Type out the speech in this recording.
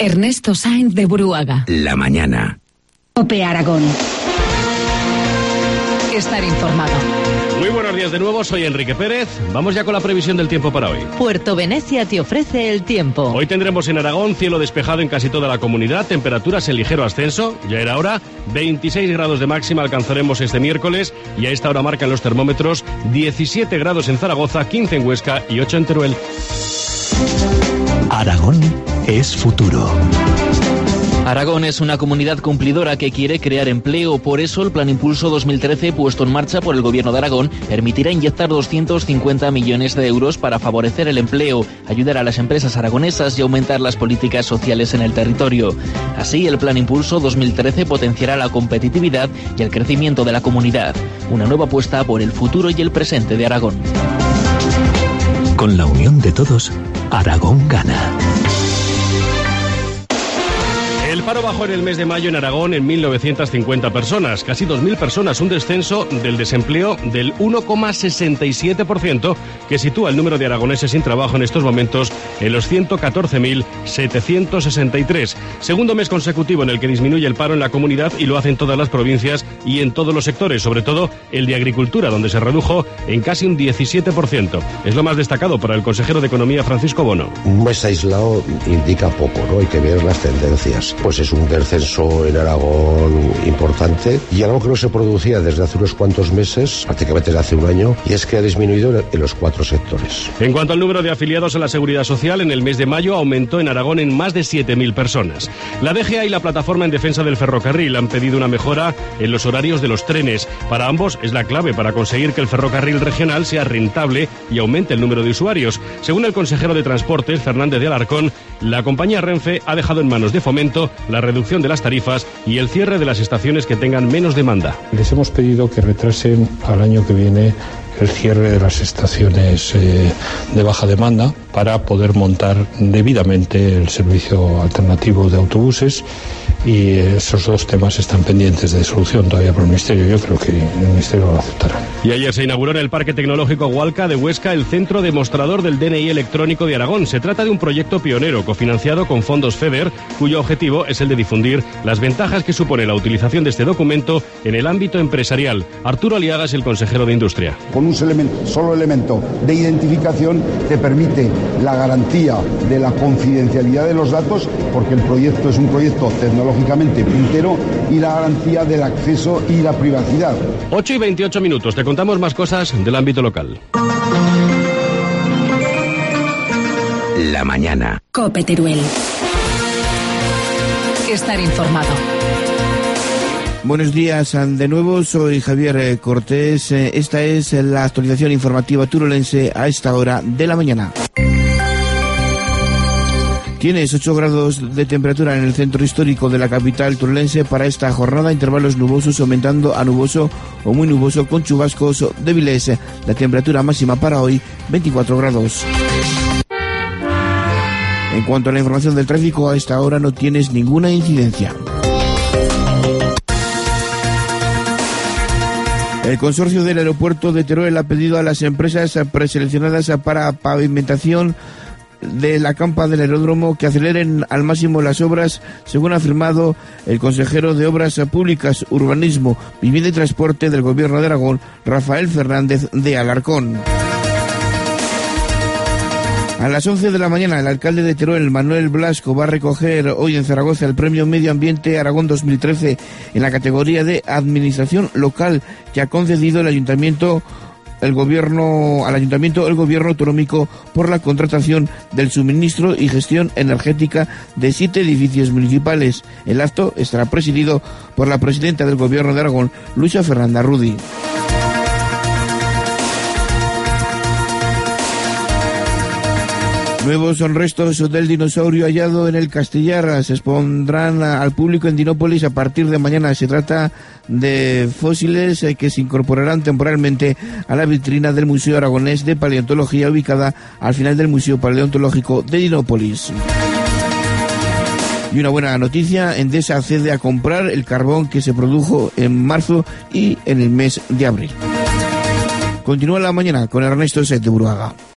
Ernesto Sáenz de Buruaga. La mañana. COPE Aragón. Estar informado. Muy buenos días de nuevo, soy Enrique Pérez. Vamos ya con la previsión del tiempo para hoy. Puerto Venecia te ofrece el tiempo. Hoy tendremos en Aragón cielo despejado en casi toda la comunidad, temperaturas en ligero ascenso, ya era hora, 26 grados de máxima alcanzaremos este miércoles y a esta hora marcan los termómetros 17 grados en Zaragoza, 15 en Huesca y 8 en Teruel. Aragón es futuro. Aragón es una comunidad cumplidora que quiere crear empleo, por eso el Plan Impulso 2013 puesto en marcha por el Gobierno de Aragón permitirá inyectar 250 millones de euros para favorecer el empleo, ayudar a las empresas aragonesas y aumentar las políticas sociales en el territorio. Así, el Plan Impulso 2013 potenciará la competitividad y el crecimiento de la comunidad, una nueva apuesta por el futuro y el presente de Aragón. Con la unión de todos, Aragón gana. El paro bajó en el mes de mayo en Aragón en 1.950 personas, casi 2.000 personas, un descenso del desempleo del 1,67%, que sitúa el número de aragoneses sin trabajo en estos momentos en los 114.763. Segundo mes consecutivo en el que disminuye el paro en la comunidad y lo hacen todas las provincias y en todos los sectores, sobre todo el de agricultura, donde se redujo en casi un 17%. Es lo más destacado para el consejero de Economía, Francisco Bono. Un mes aislado indica poco, ¿no? Hay que ver las tendencias. Pues es un descenso en Aragón importante y algo que no se producía desde hace unos cuantos meses, prácticamente desde hace un año, y es que ha disminuido en los 4 sectores. En cuanto al número de afiliados a la Seguridad Social, en el mes de mayo aumentó en Aragón en más de 7.000 personas. La DGA y la Plataforma en Defensa del Ferrocarril han pedido una mejora en los horarios de los trenes. Para ambos es la clave para conseguir que el ferrocarril regional sea rentable y aumente el número de usuarios. Según el consejero de Transportes, Fernández de Alarcón, la compañía Renfe ha dejado en manos de Fomento la reducción de las tarifas y el cierre de las estaciones que tengan menos demanda. Les hemos pedido que retrasen al año que viene el cierre de las estaciones de baja demanda para poder montar debidamente el servicio alternativo de autobuses, y esos dos temas están pendientes de solución todavía por el Ministerio. Yo creo que el Ministerio lo aceptará. Y ayer se inauguró en el Parque Tecnológico Hualca de Huesca el Centro Demostrador del DNI Electrónico de Aragón. Se trata de un proyecto pionero cofinanciado con fondos FEDER, cuyo objetivo es el de difundir las ventajas que supone la utilización de este documento en el ámbito empresarial. Arturo Aliaga es el consejero de Industria. Con un solo elemento de identificación te permite la garantía de la confidencialidad de los datos, porque el proyecto es un proyecto tecnológicamente puntero, y la garantía del acceso y la privacidad. 8:28 minutos. Te contamos más cosas del ámbito local. La mañana. COPE Teruel. Estar informado. Buenos días de nuevo, soy Javier Cortés. Esta es la actualización informativa turolense a esta hora de la mañana. Tienes 8 grados de temperatura en el centro histórico de la capital turolense para esta jornada, intervalos nubosos aumentando a nuboso o muy nuboso con chubascos débiles. La temperatura máxima para hoy, 24 grados. En cuanto a la información del tráfico, a esta hora no tienes ninguna incidencia. El consorcio del aeropuerto de Teruel ha pedido a las empresas preseleccionadas para pavimentación de la campa del aeródromo que aceleren al máximo las obras, según ha afirmado el consejero de Obras Públicas, Urbanismo, Vivienda y Transporte del Gobierno de Aragón, Rafael Fernández de Alarcón. A las 11 de la mañana, el alcalde de Teruel, Manuel Blasco, va a recoger hoy en Zaragoza el Premio Medio Ambiente Aragón 2013 en la categoría de Administración Local que ha concedido el gobierno autonómico por la contratación del suministro y gestión energética de 7 edificios municipales. El acto estará presidido por la presidenta del Gobierno de Aragón, Luisa Fernanda Rudi. Nuevos son restos del dinosaurio hallado en el Castellar. Se expondrán al público en Dinópolis a partir de mañana. Se trata de fósiles que se incorporarán temporalmente a la vitrina del Museo Aragonés de Paleontología, ubicada al final del Museo Paleontológico de Dinópolis. Y una buena noticia, Endesa accede a comprar el carbón que se produjo en marzo y en el mes de abril. Continúa la mañana con Ernesto Sáenz de Buruaga.